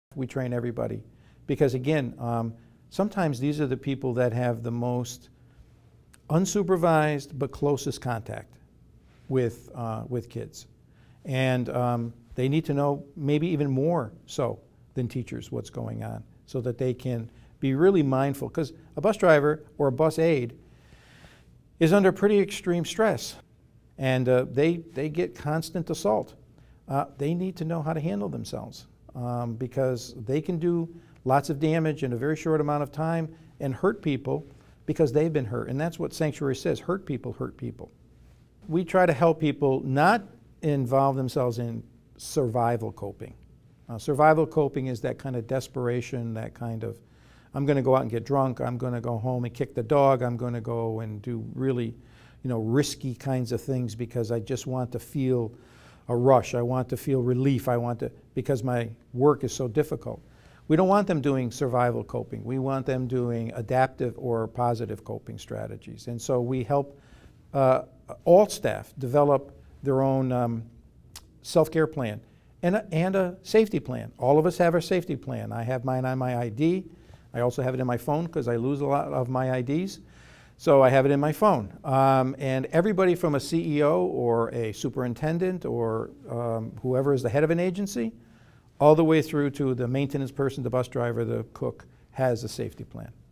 We train everybody because, again, sometimes these are the people that have the most unsupervised but closest contact with kids. And they need to know, maybe even more so than teachers, what's going on, so that they can be really mindful. Because a bus driver or a bus aide is under pretty extreme stress, and they get constant assault. They need to know how to handle themselves because they can do lots of damage in a very short amount of time and hurt people because they've been hurt. And that's what Sanctuary says: hurt people hurt people. We try to help people not involve themselves in survival coping. Survival coping is that kind of desperation, that kind of, I'm going to go out and get drunk, I'm going to go home and kick the dog, I'm going to go and do really, risky kinds of things because I just want to feel a rush, I want to feel relief, because my work is so difficult. We don't want them doing survival coping. We want them doing adaptive or positive coping strategies. And so we help all staff develop their own self-care plan and a safety plan. All of us have our safety plan. I have mine on my ID. I also have it in my phone because I lose a lot of my IDs. So I have it in my phone. And everybody from a CEO or a superintendent or whoever is the head of an agency, all the way through to the maintenance person, the bus driver, the cook, has a safety plan.